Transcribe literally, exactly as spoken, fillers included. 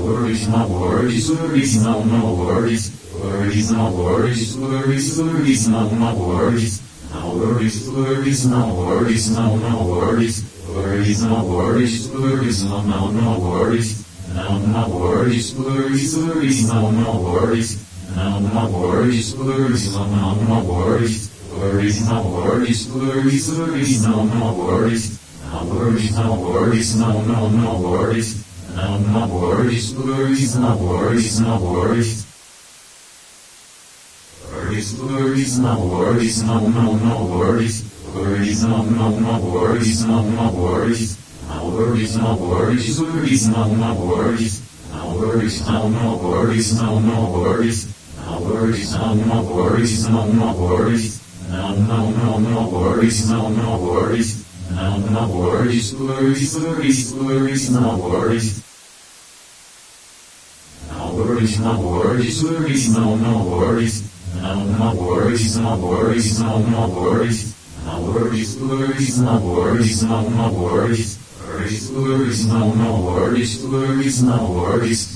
worries, no worries, worries, no, no worries. Worries, no worries, worries, worries, no, no worries. No worries, worries, no worries, no, no worries. Worries, no worries, worries, no, no, no worries. No, no worries, worries, worries, no, no worries. No, no worries, worries, no, no, no worries. Worries, no worries, worries, worries, no, no worries. No worries, no worries, no, no, no worries. No, no worries, worries, no worries, no worries. Worries, worries, no worries, no, no, no worries. Worries, no, no, no worries, no, no worries. No worries, no worries, worries, no, no worries. No worries, no, no worries, no, no worries. No worries, no, no worries, no, no worries. No, no, no, no worries, no, no worries. No, no worries, worries, worries, worries, no worries. No worries, no worries, worries, no, no worries. No, no worries, no worries, no, no worries. No worries, worries, no worries, no, no worries. Worries, worries, no, no worries, worries, no worries.